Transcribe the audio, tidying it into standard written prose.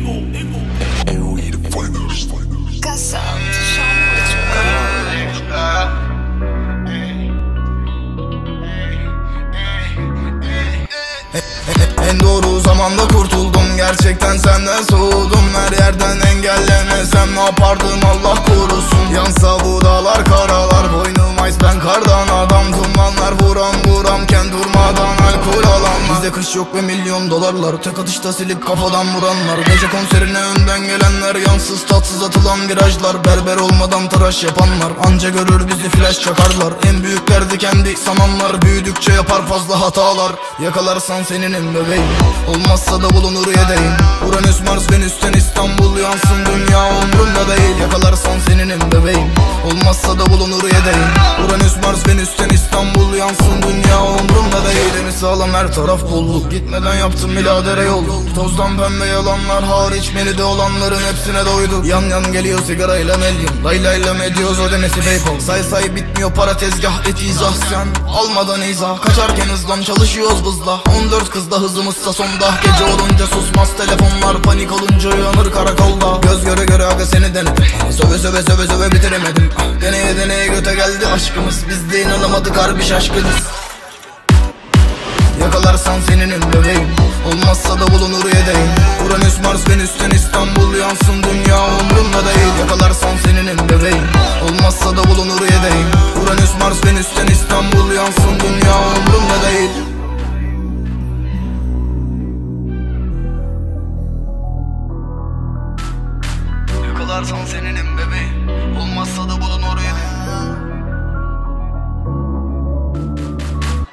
En doğru zamanda kurtuldum, gerçekten senden soğudum. Her yerden engellemesem ne yapardım Allah korusun. Yansa bu dağlar karalar, boynum ice ben kardan adam. Dumanlar vuram vuramken durmadan alkol alan. Bizde kış yok ve milyon dolarlar, tek atışta silip kafadan vuranlar. Gece konserine önden gelenler, yansız tatsız atılan virajlar. Berber olmadan tıraş yapanlar, anca görür bizi flash çakarlar. En büyüklerdi kendi sananlar, büyüdükçe yapar fazla hatalar. Yakalarsan seninim bebeğim, olmazsa da bulunur yedeğim. Uranüs Mars Venüs'ten İstanbul yansın, dünya umrumda değil. Yakalarsan seninim bebeğim, olmazsa da bulunur yedeğim. Uranüs Mars Venüs'ten İstanbul yansın, dünya umrumda değil. Demi sağlam, her taraf bolluk, gitmeden yaptım miladere yol. Tozdan pembe yalanlar hariç, menüde olanların hepsine doyduk. Yan yan geliyor sigarayla melyum, laylayla ediyoruz ödemesi PayPal. Say say bitmiyor para, tezgah et izah, sen almadan izah. Kaçarken hızlan, çalışıyoruz hızla, 14 kızla hızımızsa sonda. Gece olunca susmaz telefonlar, panik olunca uyanır karakolda. Göz göre göre aga seni denedim, söve söve söve söve bitiremedim. Deneye deneye göte geldi aşkımız, biz de inanamadık harbi şaşkınız. Yakalarsan seninim bebeğim, olmazsa da bulunur yedeğim. Uranüs Mars Venüs'ten İstanbul yansın, dünya umrumda değil. Yakalarsan seninim bebeğim, olmazsa da bulunur yedeğim. Uranüs Mars Venüs'ten İstanbul yansın, dünya umrumda değil.